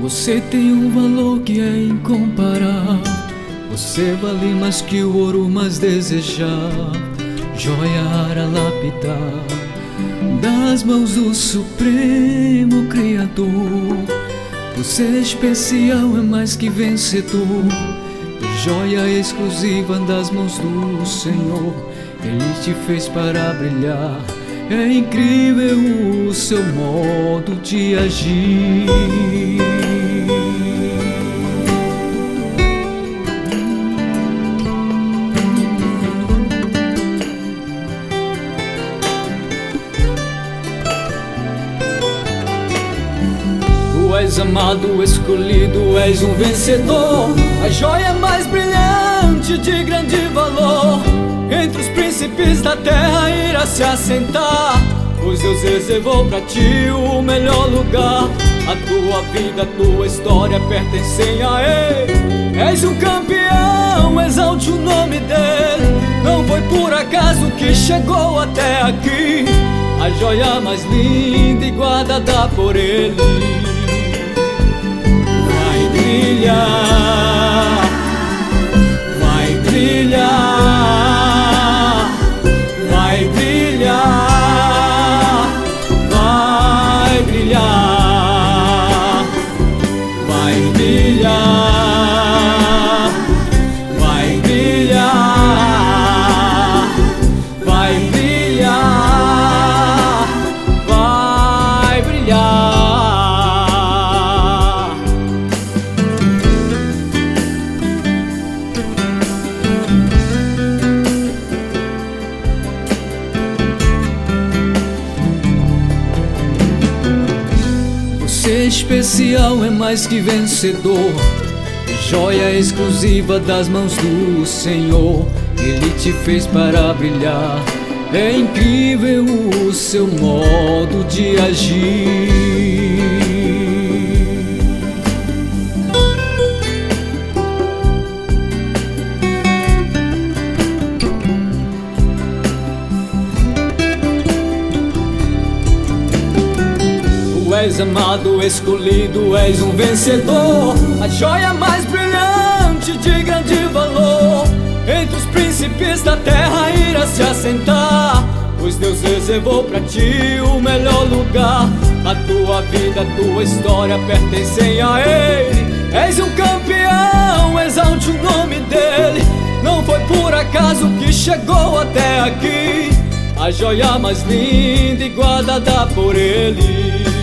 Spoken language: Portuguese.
Você tem um valor que é incomparável. Você vale mais que o ouro mais desejável, joia rara lapidar das mãos do Supremo Criador. Você é especial, é mais que vencedor, joia exclusiva das mãos do Senhor. Ele te fez para brilhar. É incrível o seu modo de agir. Tu és amado, escolhido, és um vencedor, a joia mais brilhante de grande valor. Entre os príncipes da terra irá se assentar, pois Deus reservou pra ti o melhor lugar. A tua vida, a tua história pertencem a Ele. És um campeão, exalte o nome dEle. Não foi por acaso que chegou até aqui, a joia mais linda e guardada por Ele. Vai brilhar, vai brilhar, vai brilhar, vai brilhar, vai brilhar, vai brilhar, vai brilhar, vai brilhar. Você é especial, é mais que vencedor, joia exclusiva das mãos do Senhor. Ele te fez para brilhar. É incrível o seu modo de agir. Tu és amado, escolhido, és um vencedor, a joia mais brilhante de grande valor. Entre os príncipes da terra irá se assentar, pois Deus reservou pra ti o melhor lugar. A tua vida, a tua história pertencem a Ele. És um campeão, exalte o nome dEle. Não foi por acaso que chegou até aqui, a joia mais linda e guardada por Ele.